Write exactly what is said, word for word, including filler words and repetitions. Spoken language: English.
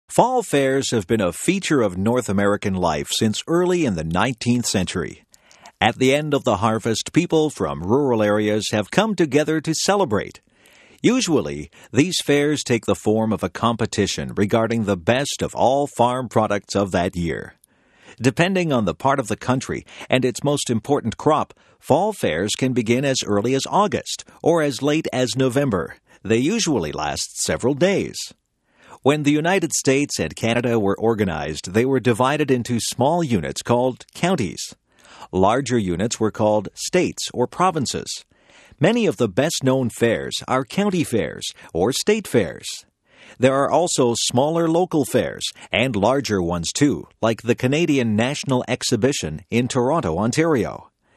Fall fairs have been a feature of North American life since early in the nineteenth century. At the end of the harvest, people from rural areas have come together to celebrate. Usually, these fairs take the form of a competition regarding the best of all farm products of that year. Depending on the part of the country and its most important crop, fall fairs can begin as early as August or as late as November. They usually last several days. When the United States and Canada were organized, they were divided into small units called counties. Larger units were called states or provinces. Many of the best-known fairs are county fairs or state fairs. There are also smaller local fairs and larger ones too, like the Canadian National Exhibition in Toronto, Ontario.